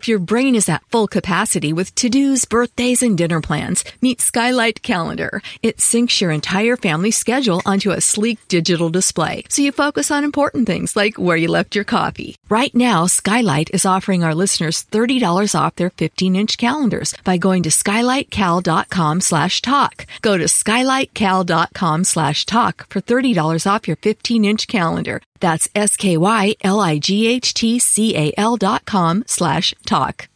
If your brain is at full capacity with to-dos, birthdays, and dinner plans, meet Skylight Calendar. It syncs your entire family's schedule onto a sleek digital display, so you focus on important things like where you left your coffee. Right now, Skylight is offering our listeners $30 off their 15-inch calendars by going to skylightcal.com/talk. Go to skylightcal.com/talk for $30 off your 15-inch calendar. That's skylightcal.com/talk.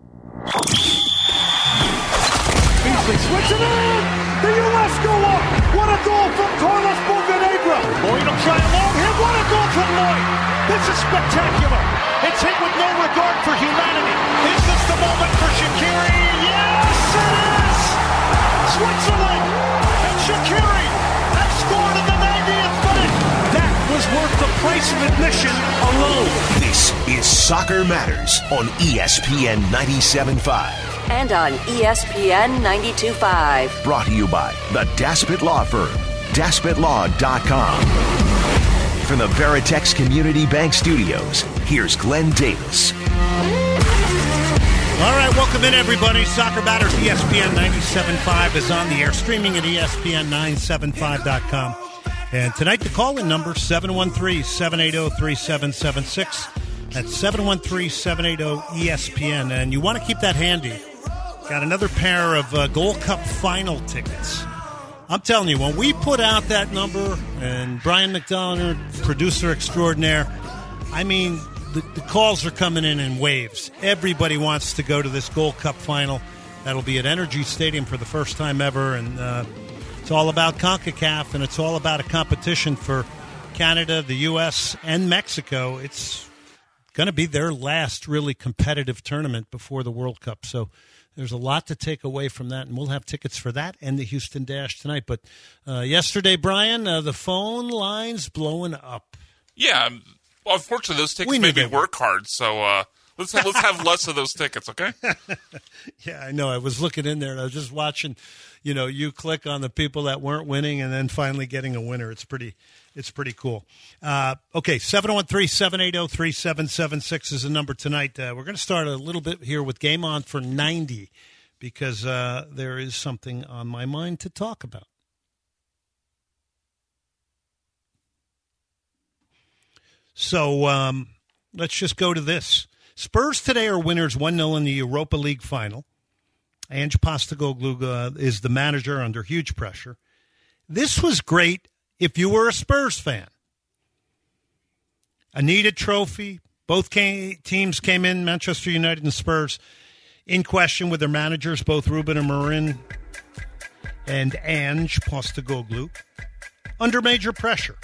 Beasley switching in! The U.S. go up! What a goal from Carlos Bocanegra! Lloyd will try a long hit. What a goal from Lloyd! This is spectacular! It's hit with no regard for humanity. Is this the moment for Shaqiri? Yes, it is! Switzerland and Shaqiri have scored in the 90th minute. That was worth the price of admission alone. This is Soccer Matters on ESPN 97.5. And on ESPN 92.5. Brought to you by the Daspit Law Firm, DaspitLaw.com. From the Veritex Community Bank Studios, here's Glenn Davis. All right, welcome in, everybody. Soccer Matters, ESPN 97.5 is on the air, streaming at ESPN975.com. And tonight, the call-in number, 713-780-3776. That's 713-780-ESPN. And you want to keep that handy. Got another pair of Gold Cup final tickets. I'm telling you, when we put out that number, and Brian McDonald, producer extraordinaire, I mean, the calls are coming in waves. Everybody wants to go to this Gold Cup final. That'll be at Energy Stadium for the first time ever. And it's all about CONCACAF, and it's all about a competition for Canada, the U.S., and Mexico. It's going to be their last really competitive tournament before the World Cup. So there's a lot to take away from that, and we'll have tickets for that and the Houston Dash tonight. But yesterday, Brian, the phone lines blowing up. Yeah, well, unfortunately, those tickets maybe work hard, so let's have less of those tickets, okay? Yeah, I know. I was looking in there, and I was just watching, you click on the people that weren't winning and then finally getting a winner. It's pretty cool. Okay, 713-780-3776 is the number tonight. We're going to start a little bit here with Game On for 90 because there is something on my mind to talk about. So let's just go to this. Spurs today are winners 1-0 in the Europa League final. Ange Postecoglou is the manager under huge pressure. This was great if you were a Spurs fan. A needed trophy. Both teams came in, Manchester United and Spurs, in question with their managers, both Ruben Amorim and Ange Postecoglou, under major pressure.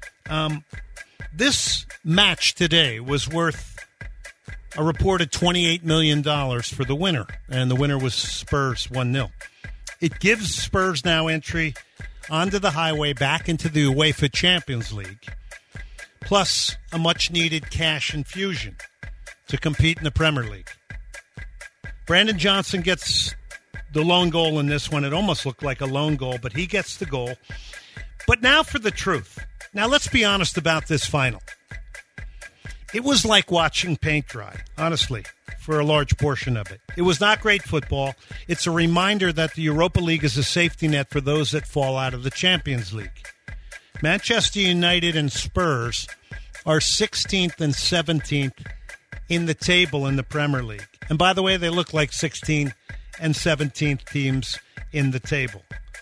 This match today was worth a reported $28 million for the winner, and the winner was Spurs 1-0. It gives Spurs now entry onto the highway back into the UEFA Champions League, plus a much-needed cash infusion to compete in the Premier League. Brandon Johnson gets the lone goal in this one. It almost looked like a lone goal, but he gets the goal. But now for the truth. Now let's be honest about this final. It was like watching paint dry, honestly, for a large portion of it. It was not great football. It's a reminder that the Europa League is a safety net for those that fall out of the Champions League. Manchester United and Spurs are 16th and 17th in the table in the Premier League. And by the way, they look like 16th and 17th teams in the table.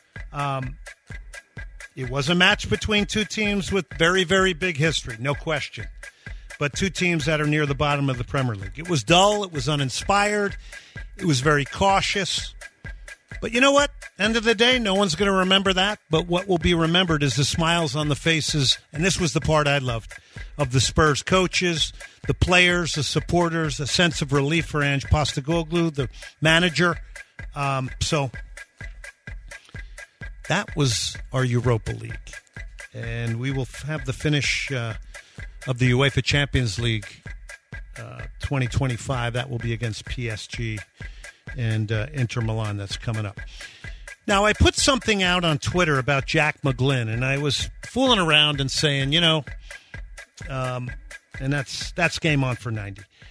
It was a match between two teams with very, very big history, no question. But two teams that are near the bottom of the Premier League. It was dull. It was uninspired. It was very cautious. But you know what? End of the day, no one's going to remember that. But what will be remembered is the smiles on the faces, and this was the part I loved, of the Spurs coaches, the players, the supporters, a sense of relief for Ange Postecoglou, the manager. So that was our Europa League. And we will have the finish of the UEFA Champions League 2025. That will be against PSG and Inter Milan. That's coming up. Now, I put something out on Twitter about Jack McGlynn, and I was fooling around and saying, and that's Game On for 90.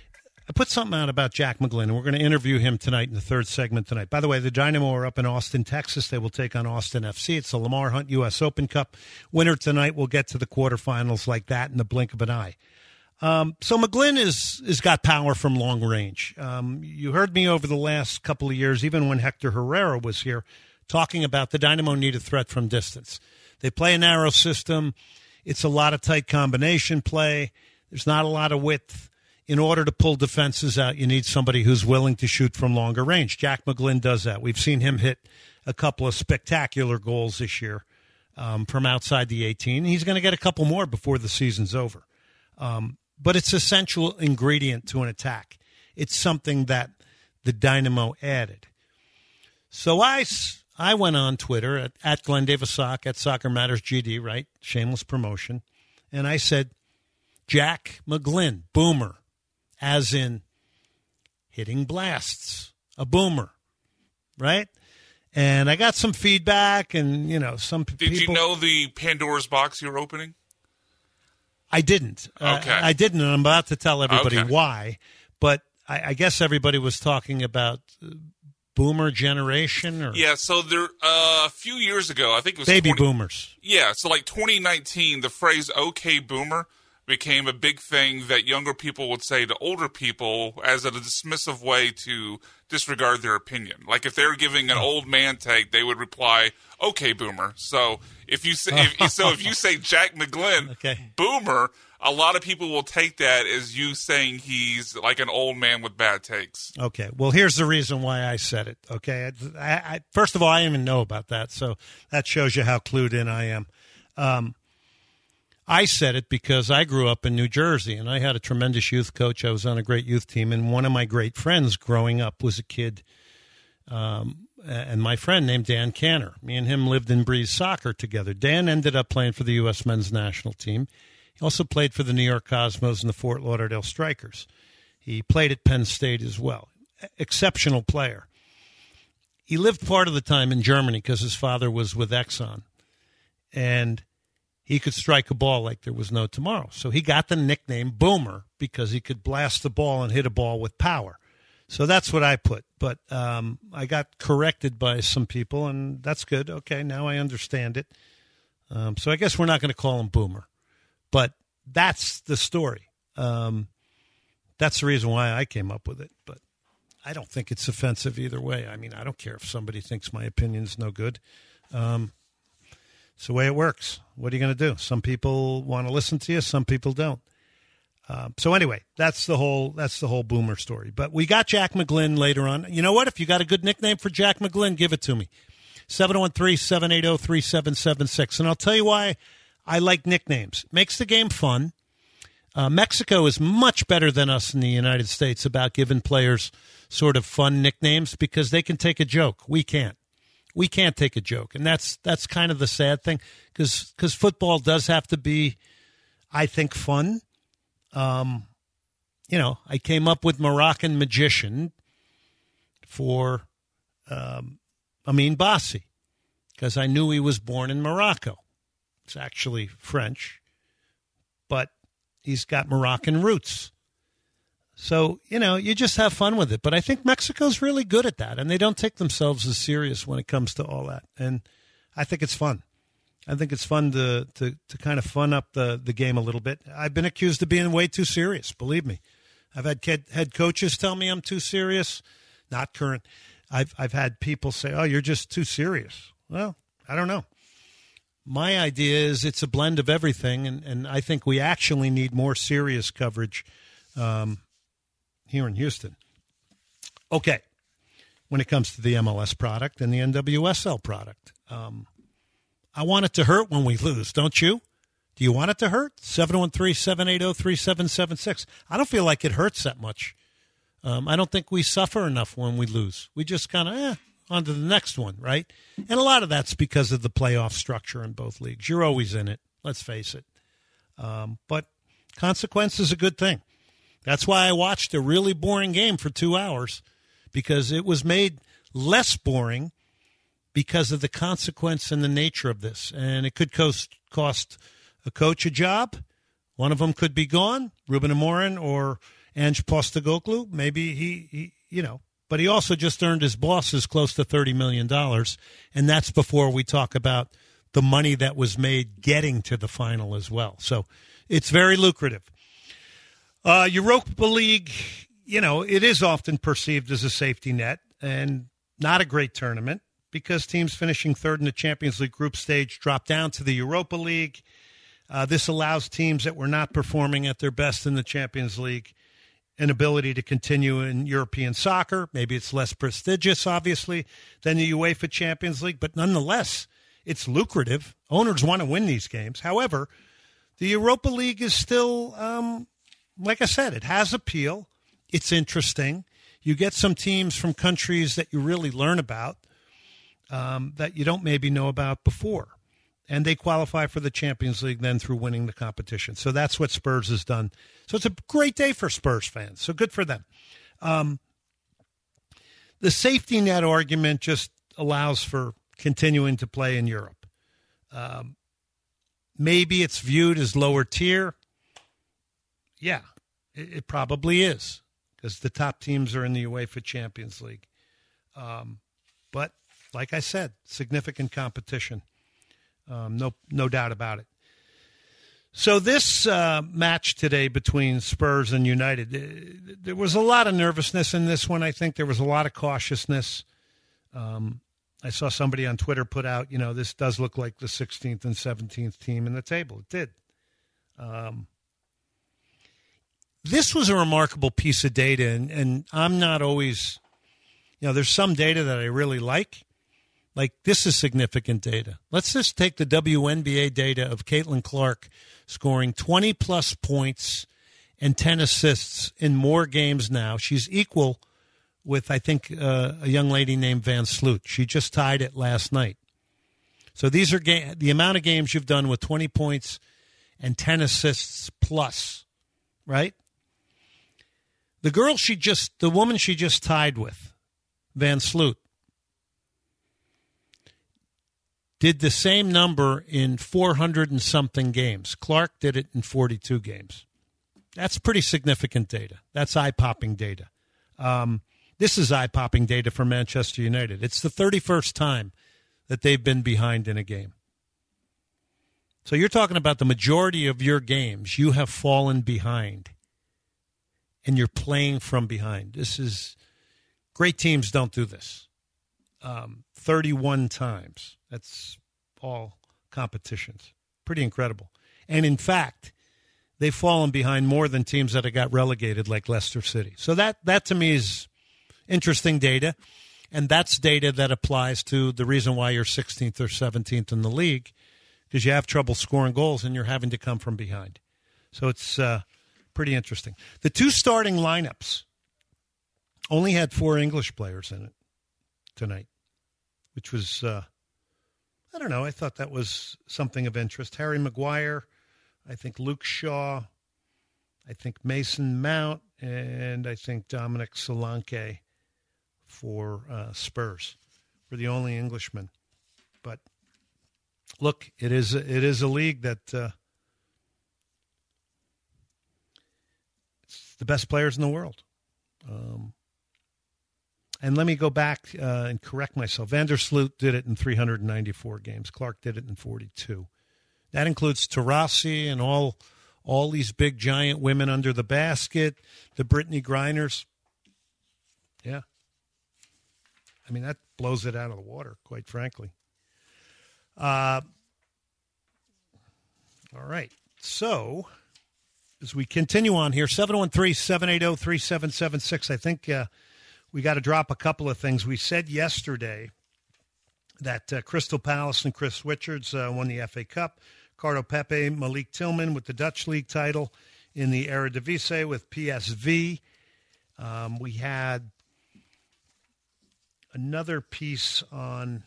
I put something out about Jack McGlynn, and we're going to interview him tonight in the third segment tonight. By the way, the Dynamo are up in Austin, Texas. They will take on Austin FC. It's the Lamar Hunt U.S. Open Cup. Winner tonight will get to the quarterfinals like that in the blink of an eye. So McGlynn is got power from long range. You heard me over the last couple of years, even when Hector Herrera was here, talking about the Dynamo need a threat from distance. They play a narrow system. It's a lot of tight combination play. There's not a lot of width. In order to pull defenses out, you need somebody who's willing to shoot from longer range. Jack McGlynn does that. We've seen him hit a couple of spectacular goals this year from outside the 18. He's going to get a couple more before the season's over. But it's an essential ingredient to an attack. It's something that the Dynamo added. So I went on Twitter at Glenn Davis Sock, at Soccer Matters GD, right? Shameless promotion. And I said, Jack McGlynn, boomer. As in hitting blasts, a boomer, right? And I got some feedback, and, some people... Did you know the Pandora's box you're opening? I didn't. Okay. I didn't, and I'm about to tell everybody why. But I guess everybody was talking about boomer generation? Or yeah, so there a few years ago, I think it was... Baby boomers. Yeah, so like 2019, the phrase "okay, boomer" became a big thing that younger people would say to older people as a dismissive way to disregard their opinion. Like if they were giving an old man take, they would reply, "Okay, boomer." So if you say if you say Jack McGlynn, boomer, a lot of people will take that as you saying he's like an old man with bad takes. Okay. Well, here's the reason why I said it. Okay. I first of all, I didn't even know about that, so that shows you how clued in I am. I said it because I grew up in New Jersey, and I had a tremendous youth coach. I was on a great youth team, and one of my great friends growing up was a kid, and my friend named Dan Canner. Me and him lived and breathed soccer together. Dan ended up playing for the U.S. men's national team. He also played for the New York Cosmos and the Fort Lauderdale Strikers. He played at Penn State as well. Exceptional player. He lived part of the time in Germany because his father was with Exxon, and he could strike a ball like there was no tomorrow. So he got the nickname Boomer because he could blast the ball and hit a ball with power. So that's what I put. But I got corrected by some people, and that's good. Okay, now I understand it. So I guess we're not going to call him Boomer. But that's the story. That's the reason why I came up with it. But I don't think it's offensive either way. I mean, I don't care if somebody thinks my opinion's no good. It's the way it works. What are you going to do? Some people want to listen to you. Some people don't. So anyway, that's the whole boomer story. But we got Jack McGlynn later on. You know what? If you got a good nickname for Jack McGlynn, give it to me. 713-780-3776. And I'll tell you why I like nicknames. It makes the game fun. Mexico is much better than us in the United States about giving players sort of fun nicknames because they can take a joke. We can't. We can't take a joke, and that's kind of the sad thing because football does have to be, I think, fun. I came up with Moroccan magician for Amin Bassi because I knew he was born in Morocco. It's actually French, but he's got Moroccan roots. So, you just have fun with it. But I think Mexico's really good at that, and they don't take themselves as serious when it comes to all that. And I think it's fun. I think it's fun to kind of fun up the game a little bit. I've been accused of being way too serious, believe me. I've had head coaches tell me I'm too serious. Not current. I've had people say, "Oh, you're just too serious." Well, I don't know. My idea is it's a blend of everything, and I think we actually need more serious coverage here in Houston. Okay, when it comes to the MLS product and the NWSL product. I want it to hurt when we lose, don't you? Do you want it to hurt? 713-780-3776. I don't feel like it hurts that much. I don't think we suffer enough when we lose. We just kind of, on to the next one, right? And a lot of that's because of the playoff structure in both leagues. You're always in it, let's face it. But consequence is a good thing. That's why I watched a really boring game for 2 hours, because it was made less boring because of the consequence and the nature of this. And it could cost a coach a job. One of them could be gone, Ruben Amorim or Ange Postecoglou, maybe he but he also just earned his bosses close to $30 million, and that's before we talk about the money that was made getting to the final as well. So it's very lucrative. Europa League, it is often perceived as a safety net and not a great tournament because teams finishing third in the Champions League group stage drop down to the Europa League. This allows teams that were not performing at their best in the Champions League an ability to continue in European soccer. Maybe it's less prestigious, obviously, than the UEFA Champions League, but nonetheless, it's lucrative. Owners want to win these games. However, the Europa League is still, like I said, it has appeal. It's interesting. You get some teams from countries that you really learn about that you don't maybe know about before. And they qualify for the Champions League then through winning the competition. So that's what Spurs has done. So it's a great day for Spurs fans. So good for them. The safety net argument just allows for continuing to play in Europe. Maybe it's viewed as lower tier. Yeah, it probably is because the top teams are in the UEFA Champions League. But like I said, significant competition. No doubt about it. So this match today between Spurs and United, there was a lot of nervousness in this one. I think there was a lot of cautiousness. I saw somebody on Twitter put out, this does look like the 16th and 17th team in the table. It did. This was a remarkable piece of data, and I'm not always, there's some data that I really like. Like, this is significant data. Let's just take the WNBA data of Caitlin Clark scoring 20-plus points and 10 assists in more games now. She's equal with, I think, a young lady named Van Sloot. She just tied it last night. So these are the amount of games you've done with 20 points and 10 assists plus, right? The woman she just tied with, Van Sloot, did the same number in 400 and something games. Clark did it in 42 games. That's pretty significant data. That's eye-popping data. This is eye-popping data for Manchester United. It's the 31st time that they've been behind in a game. So you're talking about the majority of your games, you have fallen behind, and you're playing from behind. This is great teams don't do this. 31 times. That's all competitions. Pretty incredible. And in fact, they've fallen behind more than teams that have got relegated like Leicester City. So that to me is interesting data. And that's data that applies to the reason why you're 16th or 17th in the league, because you have trouble scoring goals and you're having to come from behind. So it's pretty interesting. The two starting lineups only had 4 English players in it tonight, which was, I don't know, I thought that was something of interest. Harry Maguire, I think Luke Shaw, I think Mason Mount, and I think Dominic Solanke for Spurs were the only Englishmen. But look, it is a league that it's the best players in the world. And let me go back and correct myself. Van der Sloot did it in 394 games. Clark did it in 42. That includes Taurasi and all these big giant women under the basket, the Brittany Griners. Yeah. I mean, that blows it out of the water, quite frankly. All right. So, as we continue on here, 713-780-3776, I think we got to drop a couple of things. We said yesterday that Crystal Palace and Chris Richards won the FA Cup. Ricardo Pepe, Malik Tillman with the Dutch League title in the Eredivisie with PSV. We had another piece on,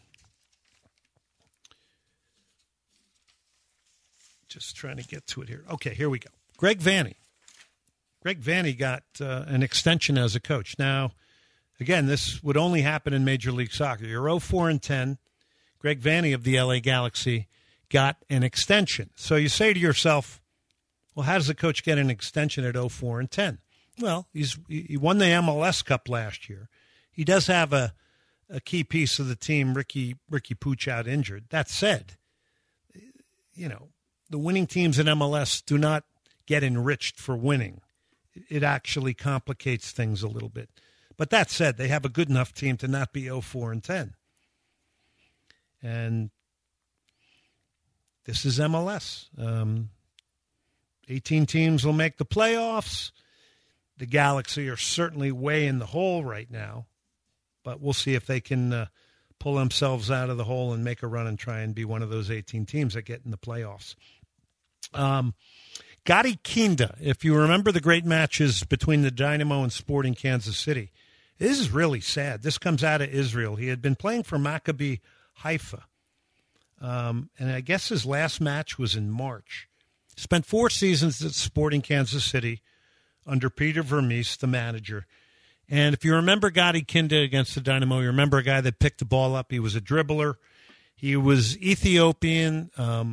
just trying to get to it here. Okay, here we go. Greg Vanney. Greg Vanney got an extension as a coach. Now, again, this would only happen in Major League Soccer. You're 0-4-10. Greg Vanney of the LA Galaxy got an extension. So you say to yourself, well, how does a coach get an extension at 0-4-10? Well, he won the MLS Cup last year. He does have a key piece of the team, Ricky Pooch, out injured. That said, the winning teams in MLS do not get enriched for winning. It actually complicates things a little bit. But that said, they have a good enough team to not be 0-4-10. And this is MLS. 18 teams will make the playoffs. The Galaxy are certainly way in the hole right now. But we'll see if they can pull themselves out of the hole and make a run and try and be one of those 18 teams that get in the playoffs. Gadi Kinda, if you remember the great matches between the Dynamo and Sporting Kansas City, this is really sad. This comes out of Israel. He had been playing for Maccabi Haifa, and I guess his last match was in March. Spent 4 seasons at Sporting Kansas City under Peter Vermees, the manager. And if you remember Gadi Kinda against the Dynamo, you remember a guy that picked the ball up. He was a dribbler. He was Ethiopian.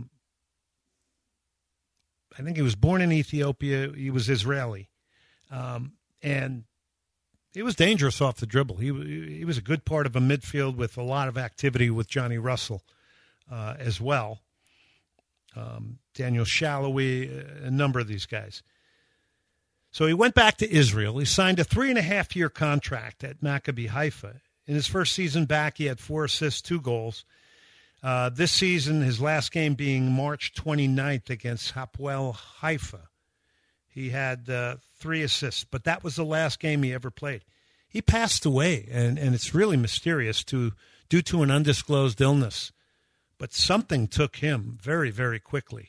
I think he was born in Ethiopia. He was Israeli. And he was dangerous off the dribble. He was a good part of a midfield with a lot of activity with Johnny Russell as well. Daniel Shallowy, a number of these guys. So he went back to Israel. He signed a 3.5-year contract at Maccabi Haifa. In his first season back, he had 4 assists, 2 goals. This season, his last game being March 29th against Hapoel Haifa. He had 3 assists, but that was the last game he ever played. He passed away, and it's really mysterious due to an undisclosed illness. But something took him very, very quickly.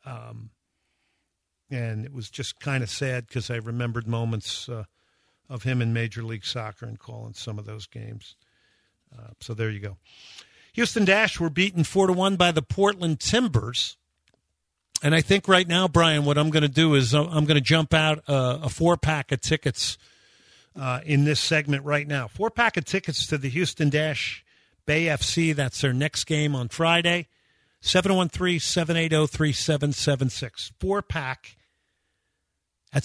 And it was just kind of sad because I remembered moments of him in Major League Soccer and calling some of those games. So there you go. Houston Dash were beaten 4-1 by the Portland Timbers. And I think right now, Brian, what I'm going to do is I'm going to jump out a 4-pack of tickets in this segment right now. 4-pack of tickets to the Houston Dash Bay FC. That's their next game on Friday. 713-780-3776. 4-pack at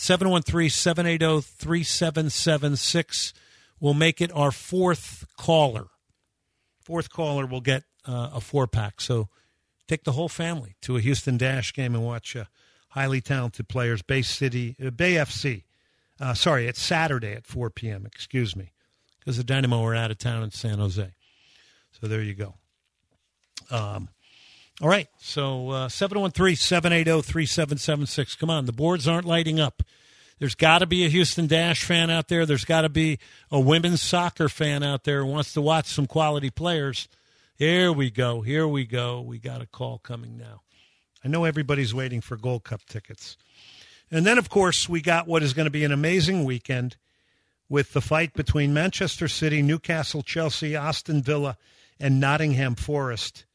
713-780-3776. We'll make it our 4th caller. 4th caller will get a 4-pack. So take the whole family to a Houston Dash game and watch highly talented players. Bay FC. It's Saturday at 4 p.m., excuse me, because the Dynamo are out of town in San Jose. So there you go. All right, so 713-780-3776. Come on, the boards aren't lighting up. There's got to be a Houston Dash fan out there. There's got to be a women's soccer fan out there who wants to watch some quality players. Here we go. We got a call coming now. I know everybody's waiting for Gold Cup tickets. And then, of course, we got what is going to be an amazing weekend with the fight between Manchester City, Newcastle, Chelsea, Aston Villa, and Nottingham Forest.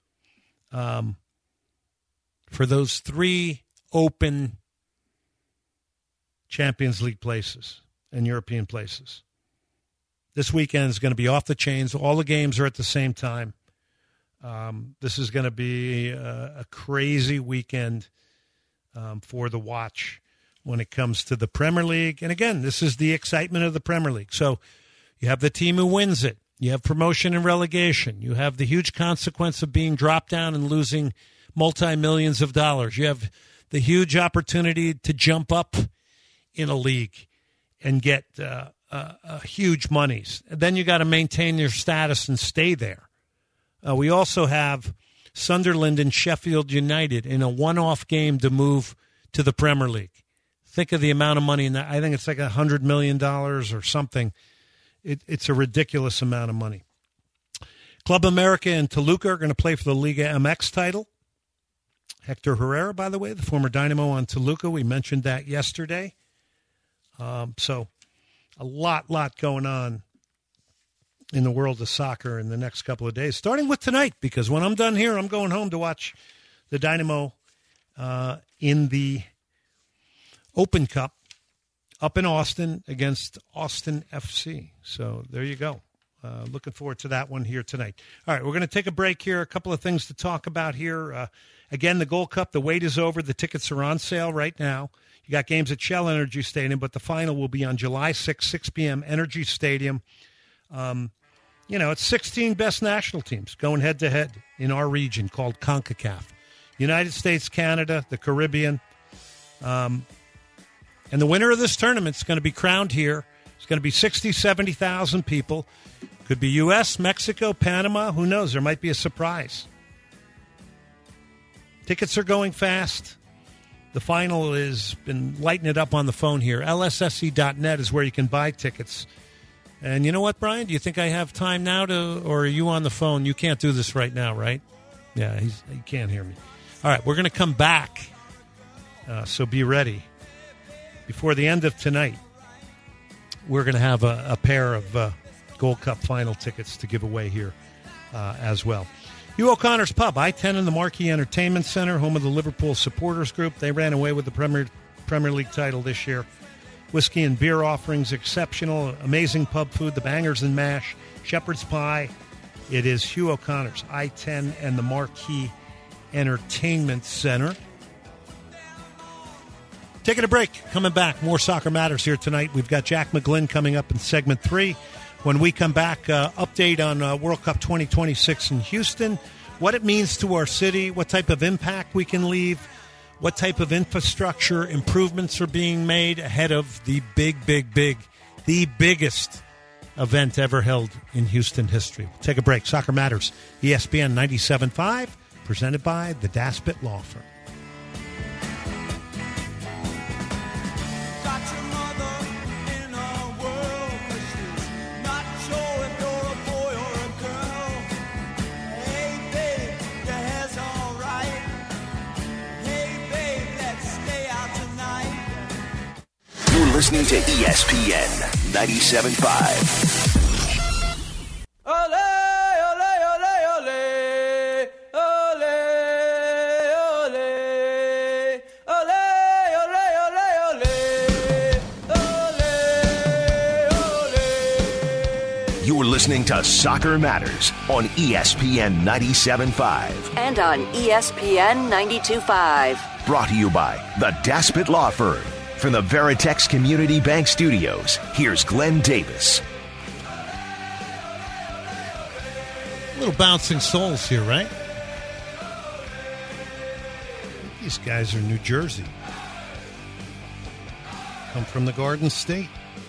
For those 3 open Champions League places and European places. This weekend is going to be off the chains. All the games are at the same time. This is going to be a crazy weekend for the watch when it comes to the Premier League. And again, this is the excitement of the Premier League. So you have the team who wins it. You have promotion and relegation. You have the huge consequence of being dropped down and losing multi-millions of dollars. You have the huge opportunity to jump up in a league and get huge monies. Then you got to maintain your status and stay there. We also have Sunderland and Sheffield United in a one-off game to move to the Premier League. Think of the amount of money in that. I think it's like $100 million or something. It's a ridiculous amount of money. Club America and Toluca are going to play for the Liga MX title. Hector Herrera, by the way, the former Dynamo on Toluca. We mentioned that yesterday. So a lot going on in the world of soccer in the next couple of days, starting with tonight, because when I'm done here, I'm going home to watch the Dynamo in the Open Cup up in Austin against Austin FC. So there you go. looking forward to that one here tonight. All right, we're going to take a break here. A couple of things to talk about here. Again, the Gold Cup, the wait is over. The tickets are on sale right now. You got games at Shell Energy Stadium, but the final will be on July 6, 6 p.m., Energy Stadium. It's 16 best national teams going head-to-head in our region called CONCACAF. United States, Canada, the Caribbean. And the winner of this tournament is going to be crowned here. It's going to be 60,000, 70,000 people. Could be U.S., Mexico, Panama. Who knows? There might be a surprise. Tickets are going fast. The final has been lighting it up on the phone here. LSSE.net is where you can buy tickets. And you know what, Brian? Do you think I have time now or are you on the phone? You can't do this right now, right? Yeah, he can't hear me. All right, we're going to come back, so be ready. Before the end of tonight, we're going to have a pair of Gold Cup final tickets to give away here as well. Hugh O'Connor's Pub, I-10 in the Marquee Entertainment Center, home of the Liverpool Supporters Group. They ran away with the Premier League title this year. Whiskey and beer offerings, exceptional, amazing pub food, the bangers and mash, shepherd's pie. It is Hugh O'Connor's, I-10 and the Marquee Entertainment Center. Taking a break, coming back. More Soccer Matters here tonight. We've got Jack McGlynn coming up in segment 3. When we come back, update on World Cup 2026 in Houston, what it means to our city, what type of impact we can leave, what type of infrastructure improvements are being made ahead of the the biggest event ever held in Houston history. We'll take a break. Soccer Matters, ESPN 97.5, presented by the Daspit Law Firm. Listening to ESPN 97.5. You're listening to Soccer Matters on ESPN 97.5. And on ESPN 92.5. Brought to you by the Daspit Law Firm. From the Veritex Community Bank Studios, here's Glenn Davis. Little bouncing souls here, right? These guys are New Jersey. Come from the Garden State.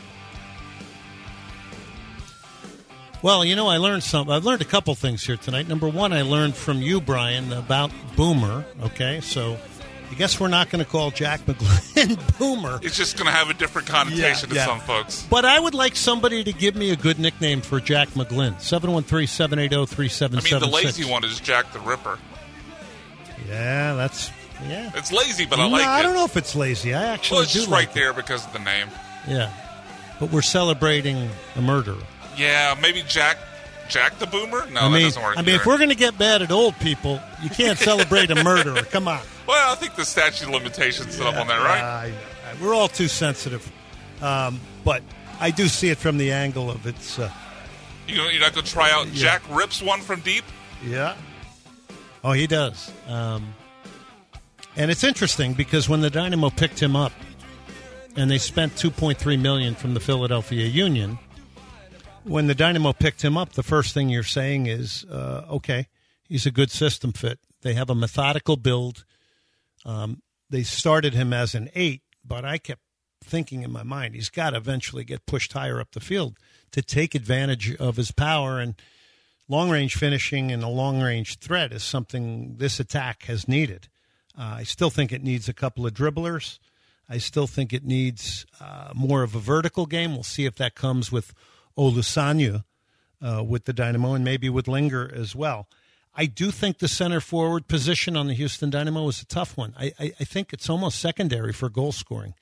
Well, I learned something. I've learned a couple things here tonight. Number one, I learned from you, Brian, about Boomer. Okay, so I guess we're not going to call Jack McGlynn Boomer. It's just going to have a different connotation to some folks. But I would like somebody to give me a good nickname for Jack McGlynn. 713-780-3776. I mean, the lazy one is Jack the Ripper. Yeah, It's lazy, but I like it. I don't know if it's lazy. I actually well, it's do just like right there because of the name. Yeah. But we're celebrating a murderer. Yeah, maybe Jack the Boomer? No, that doesn't work. I mean, if we're going to get bad at old people, you can't celebrate a murderer. Come on. Well, I think the statute of limitations is up on that, right? We're all too sensitive. But I do see it from the angle of it's... You're not going to try out Jack Rips one from deep? Yeah. Oh, he does. And it's interesting because when the Dynamo picked him up and they spent $2.3 million from the Philadelphia Union... When the Dynamo picked him up, the first thing you're saying is, okay, he's a good system fit. They have a methodical build. They started him as an 8, but I kept thinking in my mind, he's got to eventually get pushed higher up the field to take advantage of his power. And long-range finishing and a long-range threat is something this attack has needed. I still think it needs a couple of dribblers. I still think it needs more of a vertical game. We'll see if that comes with Olusanya with the Dynamo and maybe with Linger as well. I do think the center forward position on the Houston Dynamo is a tough one. I think it's almost secondary for goal scoring.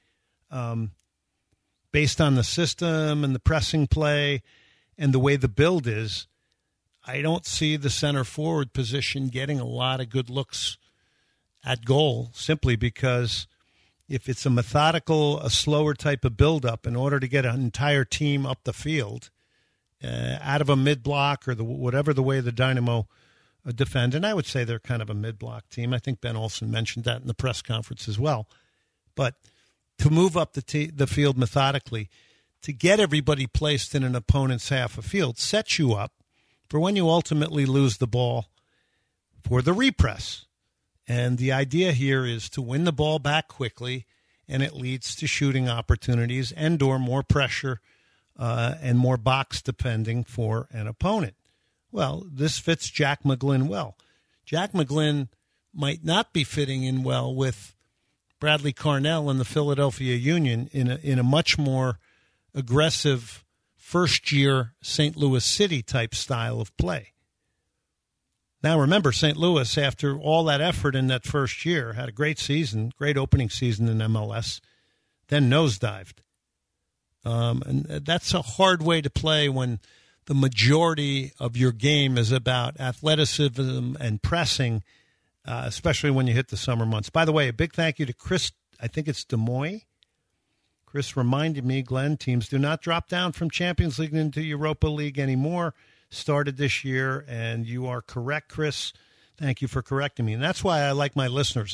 Based on the system and the pressing play and the way the build is, I don't see the center forward position getting a lot of good looks at goal simply because if it's a methodical, a slower type of build-up in order to get an entire team up the field out of a mid-block or whatever the way the Dynamo defend. And I would say they're kind of a mid-block team. I think Ben Olsen mentioned that in the press conference as well. But to move up the field methodically, to get everybody placed in an opponent's half of field, sets you up for when you ultimately lose the ball for the repress. And the idea here is to win the ball back quickly, and it leads to shooting opportunities and or more pressure and more box defending for an opponent. Well, this fits Jack McGlynn well. Jack McGlynn might not be fitting in well with Bradley Carnell and the Philadelphia Union in a much more aggressive first-year St. Louis City type style of play. Now, remember, St. Louis, after all that effort in that first year, had a great season, great opening season in MLS, then nosedived. And that's a hard way to play when the majority of your game is about athleticism and pressing, especially when you hit the summer months. By the way, a big thank you to Chris, I think it's Demoy. Chris reminded me, Glenn, teams do not drop down from Champions League into Europa League anymore. Started this year, and you are correct, Chris. Thank you for correcting me. And that's why I like my listeners.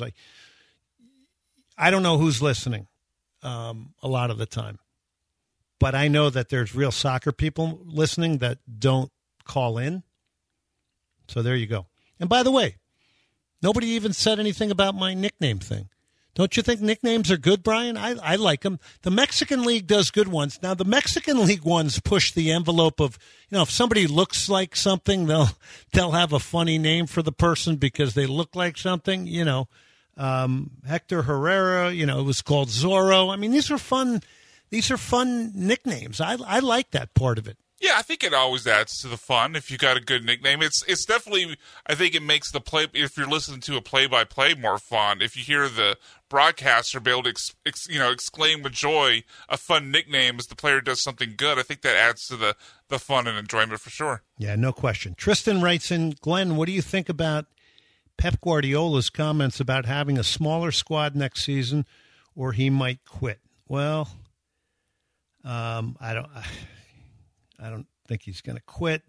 I don't know who's listening a lot of the time, but I know that there's real soccer people listening that don't call in. So there you go. And by the way, nobody even said anything about my nickname thing. Don't you think nicknames are good, Brian? I like them. The Mexican League does good ones. Now, the Mexican League ones push the envelope of, if somebody looks like something, they'll have a funny name for the person because they look like something. Hector Herrera, it was called Zorro. I mean, these are fun. These are fun nicknames. I like that part of it. Yeah, I think it always adds to the fun if you got a good nickname. It's definitely, I think it makes the play, if you're listening to a play-by-play, more fun. If you hear the broadcaster be able to exclaim with joy a fun nickname as the player does something good, I think that adds to the fun and enjoyment for sure. Yeah, no question. Tristan writes in, Glenn, what do you think about Pep Guardiola's comments about having a smaller squad next season or he might quit? Well, I don't think he's going to quit.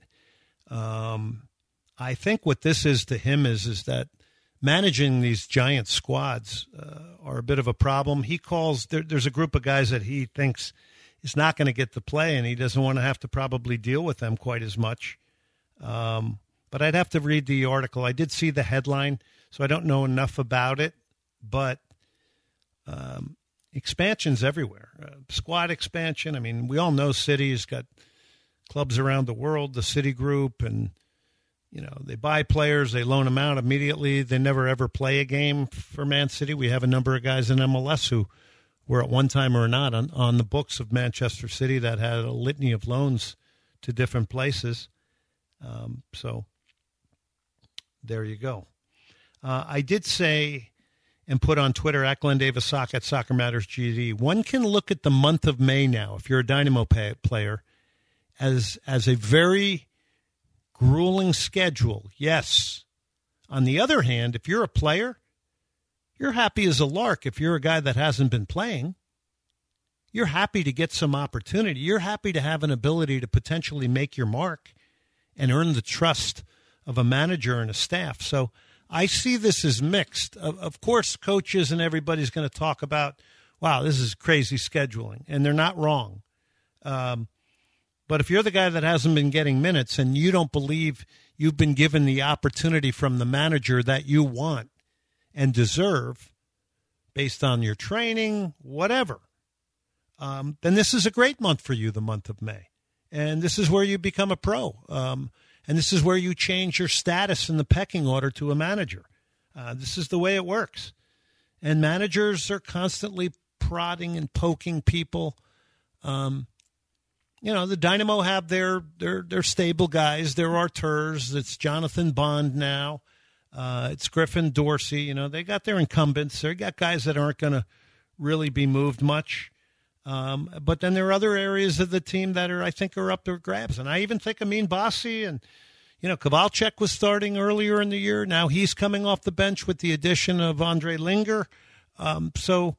I think what this is to him is that managing these giant squads are a bit of a problem. He calls there's a group of guys that he thinks is not going to get to play, and he doesn't want to have to probably deal with them quite as much. But I'd have to read the article. I did see the headline, so I don't know enough about it. But expansion's everywhere. Squad expansion. I mean, we all know City's got clubs around the world, the City Group, and, they buy players, they loan them out immediately. They never ever play a game for Man City. We have a number of guys in MLS who were at one time or not on the books of Manchester City that had a litany of loans to different places. So there you go. I did say and put on Twitter at Glenn Davis Sock at Soccer Matters GD. One can look at the month of May now, if you're a Dynamo player, as a very grueling schedule. Yes. On the other hand, if you're a player, you're happy as a lark if you're a guy that hasn't been playing. You're happy to get some opportunity. You're happy to have an ability to potentially make your mark and earn the trust of a manager and a staff. So I see this as mixed. Of course, coaches and everybody's going to talk about, wow, this is crazy scheduling, and they're not wrong. But if you're the guy that hasn't been getting minutes and you don't believe you've been given the opportunity from the manager that you want and deserve based on your training, whatever, then this is a great month for you, the month of May. And this is where you become a pro. And this is where you change your status in the pecking order to a manager. This is the way it works. And managers are constantly prodding and poking people. The Dynamo have their stable guys. They're Arturs. It's Jonathan Bond now. It's Griffin Dorsey. They got their incumbents. They got guys that aren't going to really be moved much. But then there are other areas of the team that I think are up for grabs. And I even think Amin Bassi and, Kowalczyk was starting earlier in the year. Now he's coming off the bench with the addition of Andre Linger. So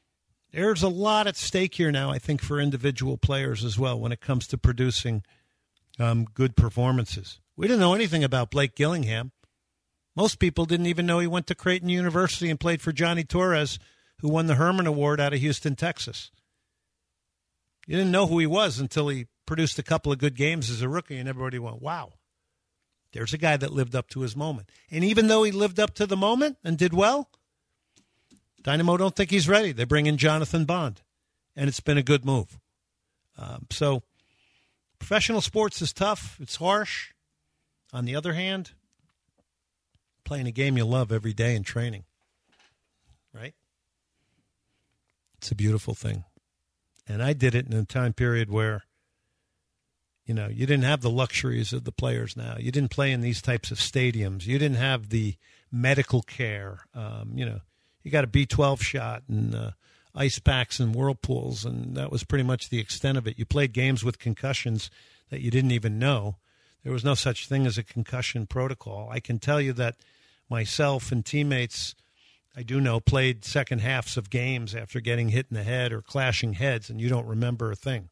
there's a lot at stake here now, I think, for individual players as well when it comes to producing good performances. We didn't know anything about Blake Gillingham. Most people didn't even know he went to Creighton University and played for Johnny Torres, who won the Herman Award out of Houston, Texas. You didn't know who he was until he produced a couple of good games as a rookie, and everybody went, wow, there's a guy that lived up to his moment. And even though he lived up to the moment and did well, Dynamo don't think he's ready. They bring in Jonathan Bond, and it's been a good move. So professional sports is tough. It's harsh. On the other hand, playing a game you love every day in training, right? It's a beautiful thing. And I did it in a time period where, you didn't have the luxuries of the players now. You didn't play in these types of stadiums. You didn't have the medical care. You got a B12 shot and ice packs and whirlpools, and that was pretty much the extent of it. You played games with concussions that you didn't even know. There was no such thing as a concussion protocol. I can tell you that myself and teammates, I do know, played second halves of games after getting hit in the head or clashing heads, and you don't remember a thing.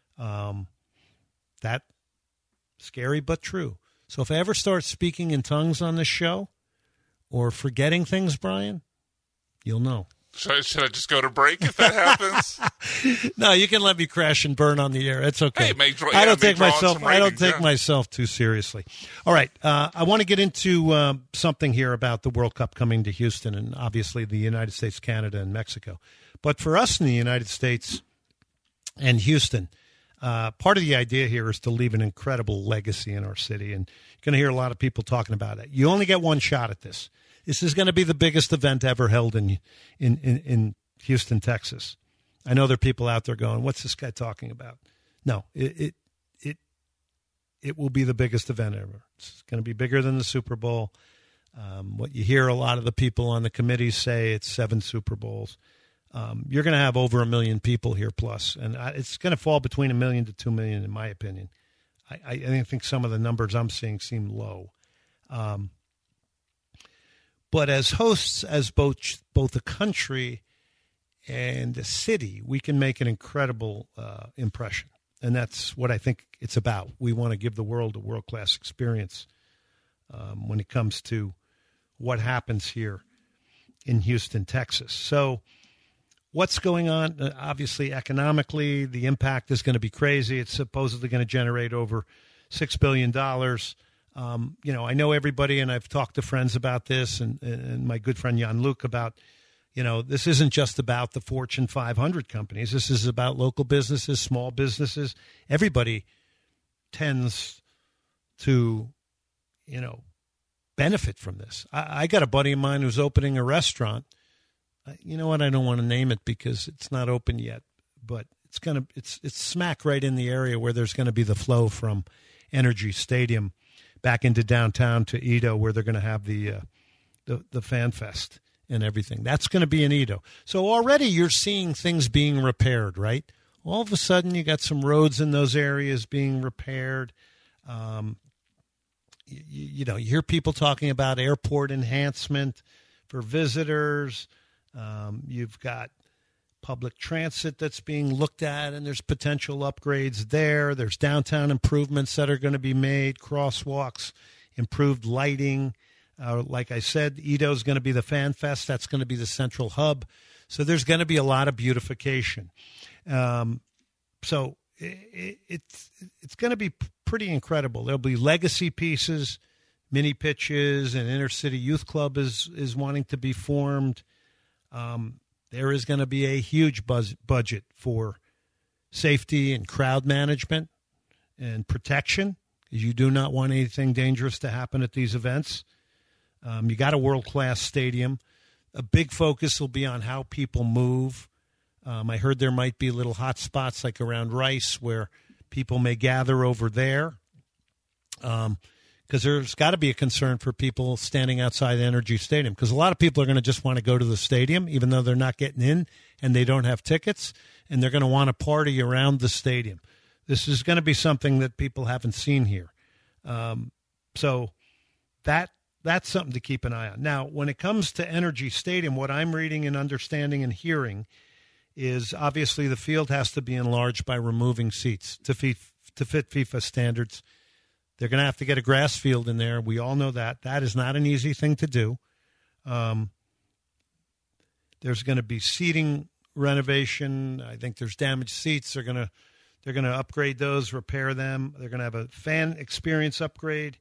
That scary but true. So if I ever start speaking in tongues on this show or forgetting things, Brian, you'll know. Should I just go to break if that happens? No, you can let me crash and burn on the air. It's okay. Hey, I don't take myself too seriously. All right, I want to get into something here about the World Cup coming to Houston and obviously the United States, Canada, and Mexico. But for us in the United States and Houston, part of the idea here is to leave an incredible legacy in our city, and you're going to hear a lot of people talking about it. You only get one shot at this. This is going to be the biggest event ever held in Houston, Texas. I know there are people out there going, "What's this guy talking about?" No, it will be the biggest event ever. It's going to be bigger than the Super Bowl. What you hear a lot of the people on the committees say, it's 7 Super Bowls. You're going to have over 1 million people here plus, and it's going to fall between 1 million to 2 million, in my opinion. I think some of the numbers I'm seeing seem low. But as hosts, as both a country and a city, we can make an incredible impression. And that's what I think it's about. We want to give the world a world-class experience when it comes to what happens here in Houston, Texas. So what's going on? Obviously, economically, the impact is going to be crazy. It's supposedly going to generate over $6 billion. I know everybody, and I've talked to friends about this, and my good friend Jan-Luc about, this isn't just about the Fortune 500 companies. This is about local businesses, small businesses. Everybody tends to, benefit from this. I got a buddy of mine who's opening a restaurant. You know what? I don't want to name it because it's not open yet, but it's smack right in the area where there's going to be the flow from Energy Stadium back into downtown to Edo, where they're going to have the Fan Fest and everything. That's going to be in Edo. So already you're seeing things being repaired, right? All of a sudden you got some roads in those areas being repaired. You hear people talking about airport enhancement for visitors. You've got public transit that's being looked at, and there's potential upgrades there. There's downtown improvements that are going to be made, crosswalks, improved lighting. Like I said, Edo is going to be the Fan Fest. That's going to be the central hub. So there's going to be a lot of beautification. So it's going to be pretty incredible. There'll be legacy pieces, mini pitches, and inner city youth club is wanting to be formed. There is going to be a huge budget for safety and crowd management and protection, because you do not want anything dangerous to happen at these events. You got a world-class stadium. A big focus will be on how people move. I heard there might be little hot spots like around Rice where people may gather over there, because there's got to be a concern for people standing outside the Energy Stadium, because a lot of people are going to just want to go to the stadium, even though they're not getting in and they don't have tickets, and they're going to want to party around the stadium. This is going to be something that people haven't seen here. So that's something to keep an eye on. Now, when it comes to Energy Stadium, what I'm reading and understanding and hearing is obviously the field has to be enlarged by removing seats to to fit FIFA standards. They're going to have to get a grass field in there. We all know that. That is not an easy thing to do. There's going to be seating renovation. I think there's damaged seats. They're going to upgrade those, repair them. They're going to have a fan experience upgrade.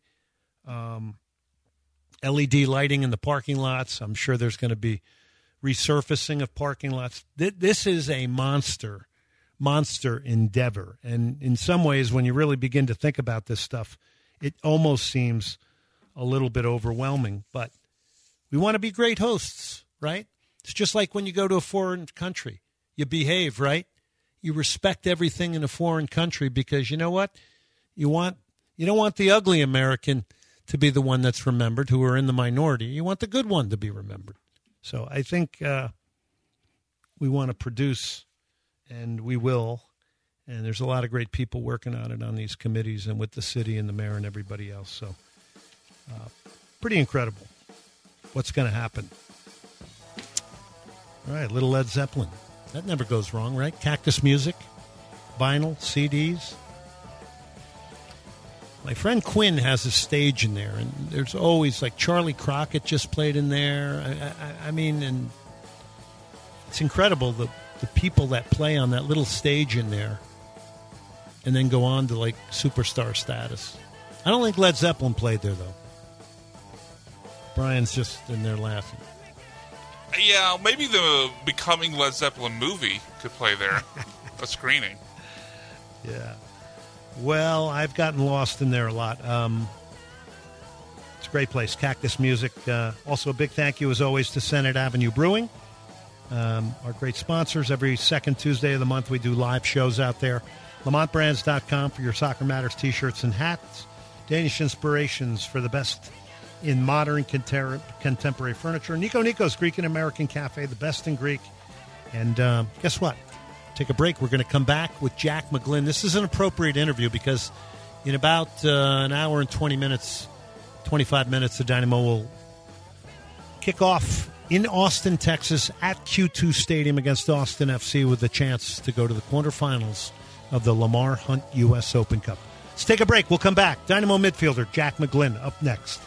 LED lighting in the parking lots. I'm sure there's going to be resurfacing of parking lots. This is a monster endeavor. And in some ways, when you really begin to think about this stuff, it almost seems a little bit overwhelming. But we want to be great hosts, right? It's just like when you go to a foreign country. You behave, right? You respect everything in a foreign country because you know what? You don't want the ugly American to be the one that's remembered, who are in the minority. You want the good one to be remembered. So I think we want to produce, and we will. And there's a lot of great people working on it on these committees and with the city and the mayor and everybody else. So pretty incredible what's going to happen. All right, little Led Zeppelin. That never goes wrong, right? Cactus Music, vinyl, CDs. My friend Quinn has a stage in there, and there's always, like, Charlie Crockett just played in there. I mean, and it's incredible, the people that play on that little stage in there and then go on to, like, superstar status. I don't think Led Zeppelin played there, though. Brian's just in there laughing. Yeah, maybe the Becoming Led Zeppelin movie could play there, a screening. Yeah. Well, I've gotten lost in there a lot. It's a great place, Cactus Music. Also, a big thank you, as always, to Senate Avenue Brewing, our great sponsors. Every second Tuesday of the month, we do live shows out there. LamontBrands.com for your Soccer Matters T-shirts and hats. Danish Inspirations for the best in modern contemporary furniture. Nico's Greek and American Cafe, the best in Greek. And guess what? Take a break. We're going to come back with Jack McGlynn. This is an appropriate interview because in about an hour and 25 minutes, the Dynamo will kick off in Austin, Texas at Q2 Stadium against Austin FC with a chance to go to the quarterfinals of the Lamar Hunt U.S. Open Cup. Let's take a break. We'll come back. Dynamo midfielder Jack McGlynn up next.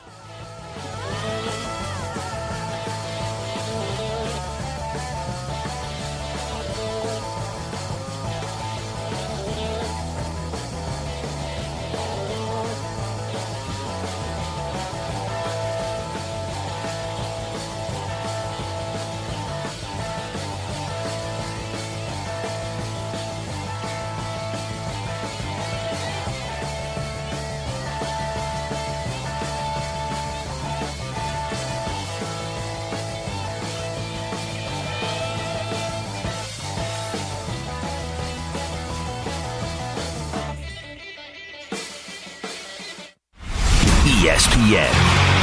ESPN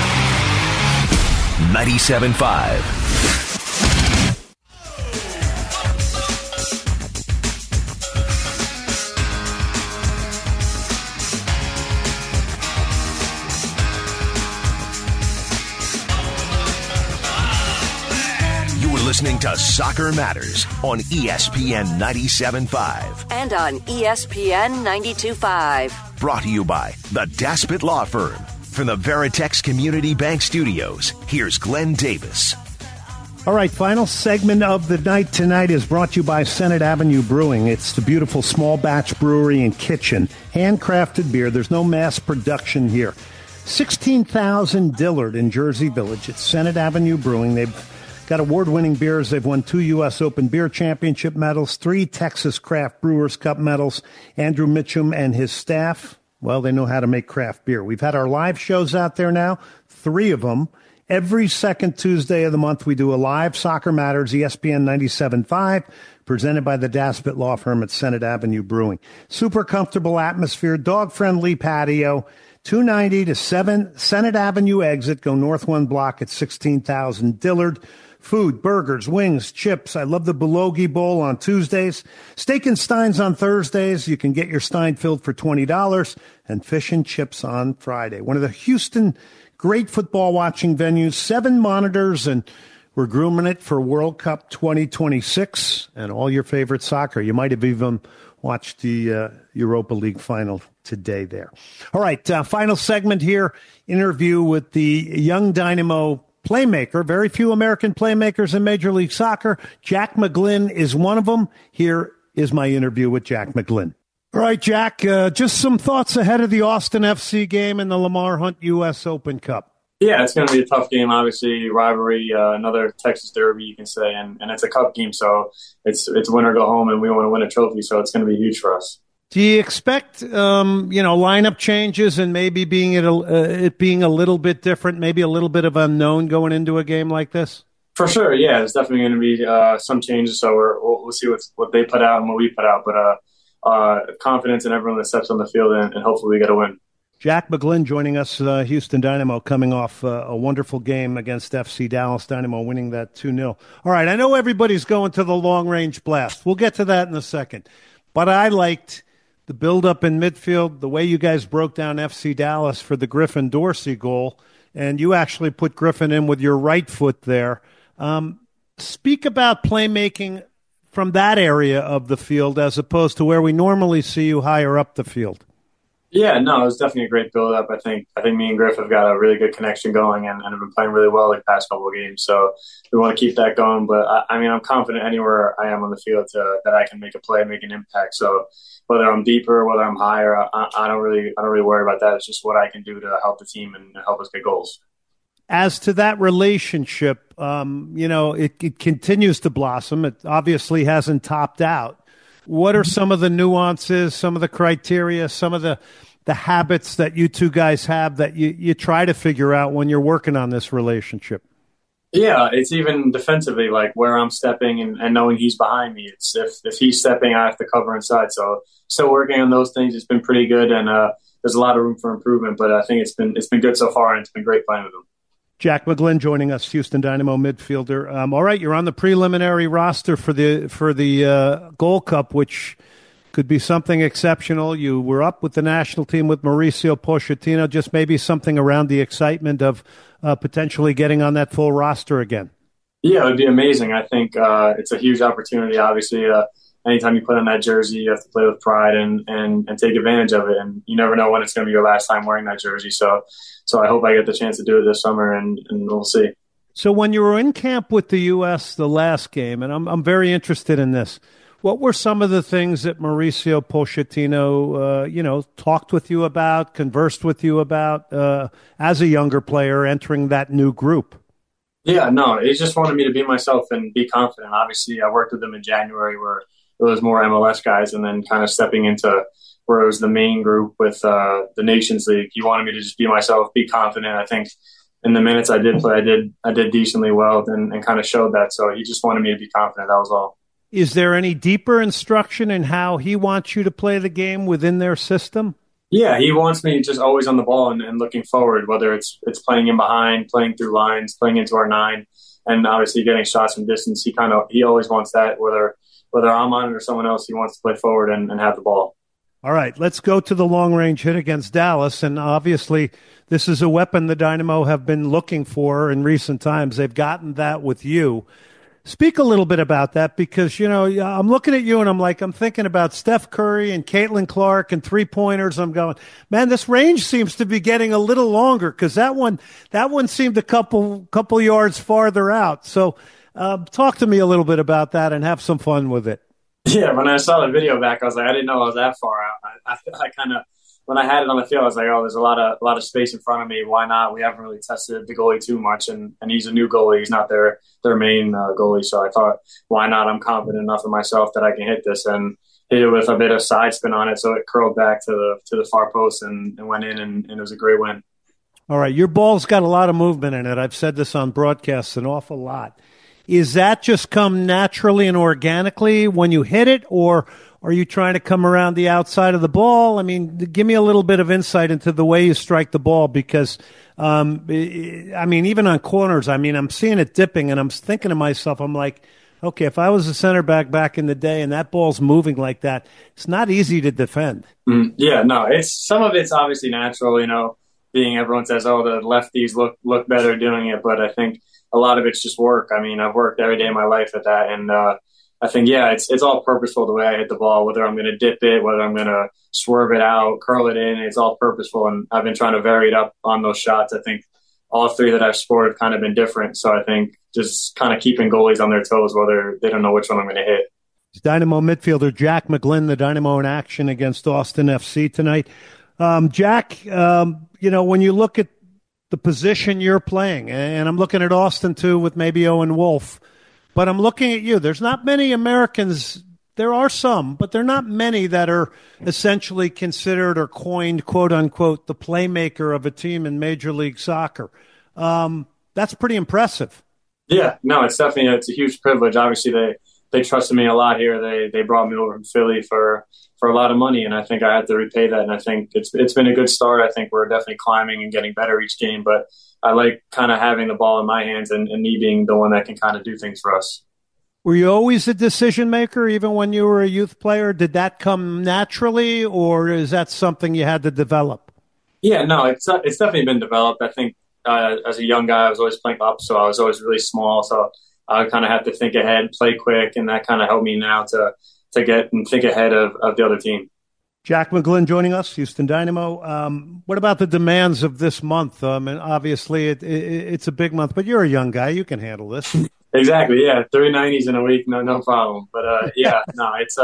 97.5. Listening to Soccer Matters on ESPN 97.5. And on ESPN 92.5. Brought to you by the Daspit Law Firm. From the Veritex Community Bank Studios, here's Glenn Davis. All right, final segment of the night tonight is brought to you by Senate Avenue Brewing. It's the beautiful small batch brewery and kitchen. Handcrafted beer. There's no mass production here. 16,000 Dillard in Jersey Village. It's Senate Avenue Brewing. They've got award-winning beers. They've won 2 U.S. Open Beer Championship medals, 3 Texas Craft Brewers Cup medals. Andrew Mitchum and his staff, well, they know how to make craft beer. We've had our live shows out there now, 3 of them. Every second Tuesday of the month, we do a live Soccer Matters, ESPN 97.5, presented by the Daspit Law Firm at Senate Avenue Brewing. Super comfortable atmosphere, dog-friendly patio, 290 to 7 Senate Avenue exit. Go north 1 block at 16,000 Dillard. Food, burgers, wings, chips. I love the Bulgogi Bowl on Tuesdays. Steak and Steins on Thursdays. You can get your Stein filled for $20. And fish and chips on Friday. One of the Houston great football watching venues. 7 monitors, and we're grooming it for World Cup 2026 and all your favorite soccer. You might have even watched the Europa League final today there. All right, final segment here, interview with the young Dynamo playmaker. Very few American playmakers in Major League Soccer. Jack McGlynn is one of them. Here is my interview with Jack McGlynn. All right, Jack, just some thoughts ahead of the Austin FC game and the Lamar Hunt U.S. Open Cup. Yeah, it's going to be a tough game, obviously. Rivalry, another Texas Derby, you can say, and it's a cup game, so it's win or go home, and we want to win a trophy, so it's going to be huge for us. Do you expect, lineup changes and maybe it being a little bit different, maybe a little bit of unknown going into a game like this? For sure, yeah. There's definitely going to be some changes, so we'll see what they put out and what we put out, but confidence in everyone that steps on the field, and hopefully we get a win. Jack McGlynn joining us, Houston Dynamo, coming off a wonderful game against FC Dallas. Dynamo winning that 2-0. All right, I know everybody's going to the long-range blast. We'll get to that in a second. But I liked the build-up in midfield, the way you guys broke down FC Dallas for the Griffin Dorsey goal, and you actually put Griffin in with your right foot there. Speak about playmaking from that area of the field as opposed to where we normally see you higher up the field. Yeah, no, it was definitely a great build-up. I think me and Griff have got a really good connection going and have been playing really well the past couple of games. So we want to keep that going. But, I'm confident anywhere I am on the field that I can make a play, make an impact. So whether I'm deeper, whether I'm higher, I don't really worry about that. It's just what I can do to help the team and help us get goals. As to that relationship, it continues to blossom. It obviously hasn't topped out. What are some of the nuances, some of the criteria, some of the habits that you two guys have that you try to figure out when you're working on this relationship? Yeah, it's even defensively, like where I'm stepping and knowing he's behind me. It's if he's stepping, I have to cover inside. So still working on those things. It's been pretty good, and there's a lot of room for improvement. But I think it's been good so far, and it's been great playing with him. Jack McGlynn joining us, Houston Dynamo midfielder. All right, you're on the preliminary roster for the Gold Cup, which could be something exceptional. You were up with the national team with Mauricio Pochettino. Just maybe something around the excitement of potentially getting on that full roster again. Yeah, it would be amazing. I think it's a huge opportunity. Obviously, anytime you put on that jersey, you have to play with pride and take advantage of it. And you never know when it's going to be your last time wearing that jersey. So I hope I get the chance to do it this summer, and we'll see. So when you were in camp with the U.S. the last game, and I'm very interested in this, what were some of the things that Mauricio Pochettino, talked with you about, conversed with you about as a younger player entering that new group? Yeah, no, he just wanted me to be myself and be confident. Obviously, I worked with him in January where it was more MLS guys, and then kind of stepping into where it was the main group with the Nations League. He wanted me to just be myself, be confident. I think in the minutes I did play, I did decently well and kind of showed that. So he just wanted me to be confident. That was all. Is there any deeper instruction in how he wants you to play the game within their system? Yeah, he wants me just always on the ball and looking forward, whether it's playing in behind, playing through lines, playing into our 9, and obviously getting shots from distance. He always wants that, whether I'm on it or someone else, he wants to play forward and have the ball. All right, let's go to the long-range hit against Dallas, and obviously this is a weapon the Dynamo have been looking for in recent times. They've gotten that with you. Speak a little bit about that because, I'm looking at you and I'm thinking about Steph Curry and Caitlin Clark and three-pointers. I'm going, man, this range seems to be getting a little longer because that one seemed a couple yards farther out. So talk to me a little bit about that and have some fun with it. Yeah, when I saw the video back, I was like, I didn't know I was that far out. I kind of, when I had it on the field, I was like, oh, there's a lot of space in front of me. Why not? We haven't really tested the goalie too much, and he's a new goalie. He's not their main goalie. So I thought, why not? I'm confident enough in myself that I can hit this and hit it with a bit of side spin on it, so it curled back to the far post and went in, and it was a great win. All right, your ball's got a lot of movement in it. I've said this on broadcasts an awful lot. Is that just come naturally and organically when you hit it, or are you trying to come around the outside of the ball? I mean, give me a little bit of insight into the way you strike the ball because, even on corners, I'm seeing it dipping and I'm thinking to myself, I'm like, okay, if I was a center back in the day and that ball's moving like that, it's not easy to defend. Yeah, no, some of it's obviously natural, being everyone says, oh, the lefties look better doing it, but I think a lot of it's just work. I've worked every day of my life at that, and I think, yeah, it's all purposeful the way I hit the ball, whether I'm going to dip it, whether I'm going to swerve it out, curl it in. It's all purposeful, and I've been trying to vary it up on those shots. I think all three that I've scored have kind of been different. So I think just kind of keeping goalies on their toes, whether they don't know which one I'm going to hit. Dynamo midfielder Jack McGlynn, the Dynamo in action against Austin FC tonight. Jack, when you look at the position you're playing, and I'm looking at Austin too with maybe Owen Wolf, but I'm looking at you. There's not many Americans. There are some, but there are not many that are essentially considered or coined, quote unquote, the playmaker of a team in Major League Soccer. That's pretty impressive. Yeah, no, it's a huge privilege. Obviously, they trusted me a lot here. They brought me over from Philly for a lot of money, and I think I had to repay that. And I think it's been a good start. I think we're definitely climbing and getting better each game, but I like kind of having the ball in my hands and me being the one that can kind of do things for us. Were you always a decision maker, even when you were a youth player? Did that come naturally, or is that something you had to develop? Yeah, no, it's definitely been developed. I think as a young guy, I was always playing up, so I was always really small. So I kind of have to think ahead, play quick, and that kind of helped me now to get and think ahead of the other team. Jack McGlynn joining us, Houston Dynamo. What about the demands of this month? And obviously, it's a big month, but you're a young guy. You can handle this. Exactly, yeah. 3 90s in a week, no problem. But, yeah, no, it's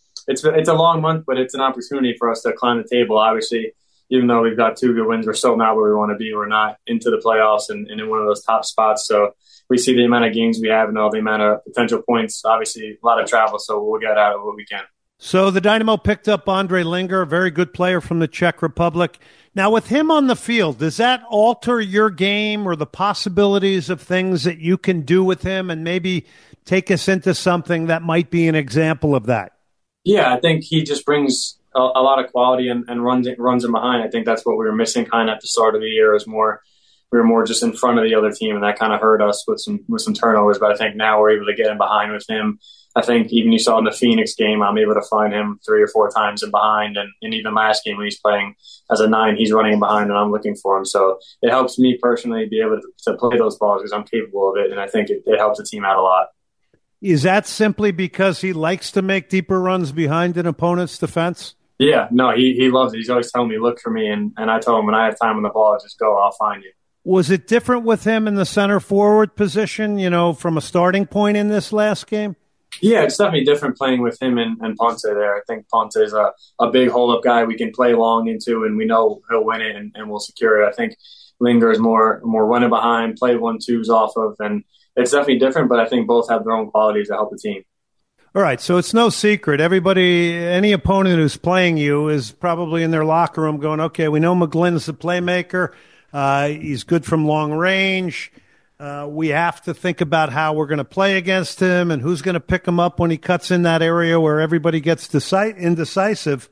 a long month, but it's an opportunity for us to climb the table. Obviously, even though we've got 2 good wins, we're still not where we want to be. We're not into the playoffs and in one of those top spots. So we see the amount of games we have and all the amount of potential points. Obviously, a lot of travel, so we'll get out of what we can. So the Dynamo picked up Andre Linger, a very good player from the Czech Republic. Now, with him on the field, does that alter your game or the possibilities of things that you can do with him, and maybe take us into something that might be an example of that? Yeah, I think he just brings a lot of quality and runs in behind. I think that's what we were missing kind of at the start of the year. We were more just in front of the other team, and that kind of hurt us with some turnovers. But I think now we're able to get in behind with him. I think even you saw in the Phoenix game, I'm able to find him 3 or 4 times in behind. And even last game when he's playing as a 9, he's running in behind and I'm looking for him. So it helps me personally be able to play those balls because I'm capable of it. And I think it helps the team out a lot. Is that simply because he likes to make deeper runs behind an opponent's defense? Yeah, no, he loves it. He's always telling me, look for me. And I told him when I have time on the ball, just go, I'll find you. Was it different with him in the center forward position, from a starting point in this last game? Yeah, it's definitely different playing with him and Ponce there. I think Ponce is a big hold-up guy we can play long into, and we know he'll win it and we'll secure it. I think Linger is more running behind, play 1-2s off of, and it's definitely different, but I think both have their own qualities that help the team. All right, so it's no secret. Any opponent who's playing you is probably in their locker room going, okay, we know McGlynn's the playmaker. He's good from long range. We have to think about how we're going to play against him and who's going to pick him up when he cuts in that area where everybody gets indecisive.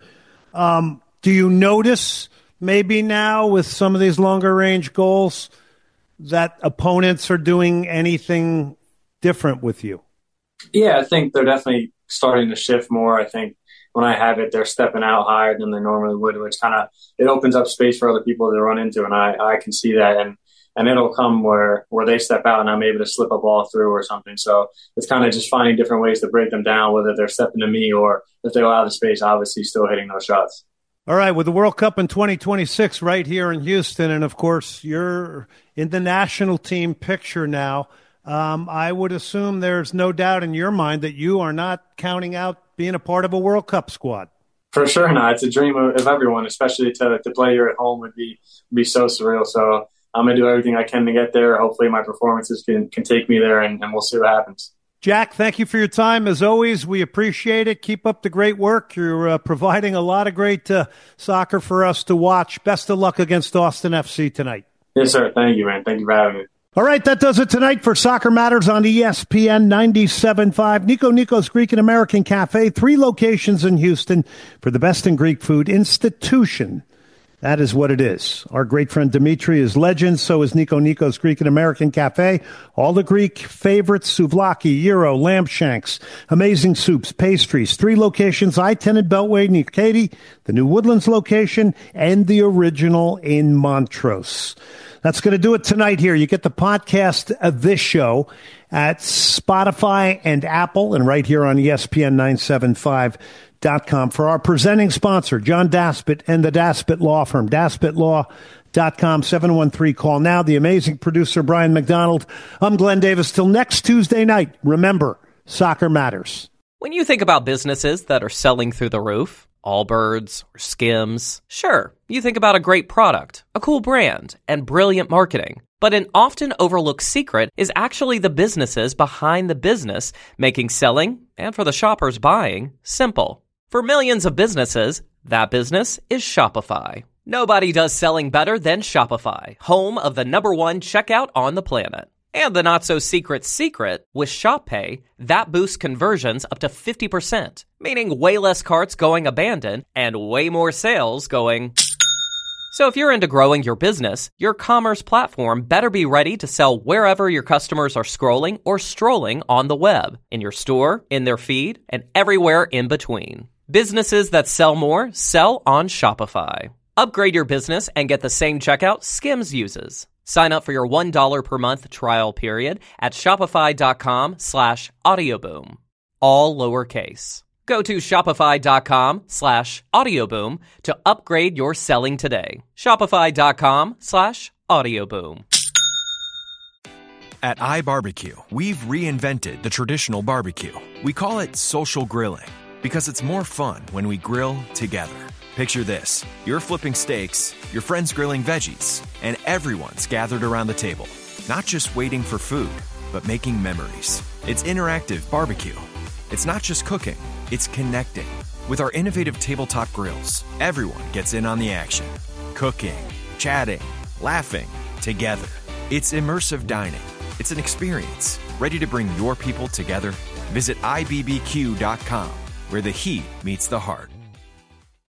Do you notice maybe now with some of these longer range goals that opponents are doing anything different with you? Yeah, I think they're definitely starting to shift more. I think when I have it, they're stepping out higher than they normally would, which it opens up space for other people to run into, and I can see that. And it'll come where they step out and I'm able to slip a ball through or something. So it's kind of just finding different ways to break them down, whether they're stepping to me or if they allow the space, obviously still hitting those shots. All right, with the World Cup in 2026 right here in Houston, and of course you're in the national team picture now, I would assume there's no doubt in your mind that you are not counting out being a part of a World Cup squad. For sure not. It's a dream of everyone, especially to play here at home would be so surreal. So I'm going to do everything I can to get there. Hopefully my performances can take me there, and we'll see what happens. Jack, thank you for your time. As always, we appreciate it. Keep up the great work. You're providing a lot of great soccer for us to watch. Best of luck against Austin FC tonight. Yes, sir. Thank you, man. Thank you for having me. All right, that does it tonight for Soccer Matters on ESPN 97.5. Nico's Greek and American Cafe, 3 locations in Houston for the best in Greek food. Institution. That is what it is. Our great friend Dimitri is legend. So is Nico's Greek and American Cafe. All the Greek favorites, souvlaki, gyro, lamb shanks, amazing soups, pastries. 3 locations, I-10 and Beltway, near Katy, the new Woodlands location, and the original in Montrose. That's going to do it tonight here. You get the podcast of this show at Spotify and Apple and right here on ESPN975.com. For our presenting sponsor, John Daspit and the Daspit Law Firm, DaspitLaw.com, 713-CALL now. The amazing producer, Brian McDonald. I'm Glenn Davis. Till next Tuesday night, remember, soccer matters. When you think about businesses that are selling through the roof, Allbirds or Skims, sure, you think about a great product, a cool brand, and brilliant marketing. But an often overlooked secret is actually the businesses behind the business, making selling, and for the shoppers buying, simple. For millions of businesses, that business is Shopify. Nobody does selling better than Shopify, home of the #1 checkout on the planet. And the not-so-secret secret, with ShopPay, that boosts conversions up to 50%, meaning way less carts going abandoned and way more sales going... So if you're into growing your business, your commerce platform better be ready to sell wherever your customers are scrolling or strolling on the web, in your store, in their feed, and everywhere in between. Businesses that sell more sell on Shopify. Upgrade your business and get the same checkout Skims uses. Sign up for your $1 per month trial period at shopify.com/audioboom. All lowercase. Go to shopify.com/audioboom to upgrade your selling today. Shopify.com/audioboom. At iBarbecue, we've reinvented the traditional barbecue. We call it social grilling because it's more fun when we grill together. Picture this. You're flipping steaks, your friend's grilling veggies, and everyone's gathered around the table. Not just waiting for food, but making memories. It's interactive barbecue. It's not just cooking, it's connecting. With our innovative tabletop grills, everyone gets in on the action. Cooking, chatting, laughing, together. It's immersive dining. It's an experience. Ready to bring your people together? Visit ibbq.com, where the heat meets the heart.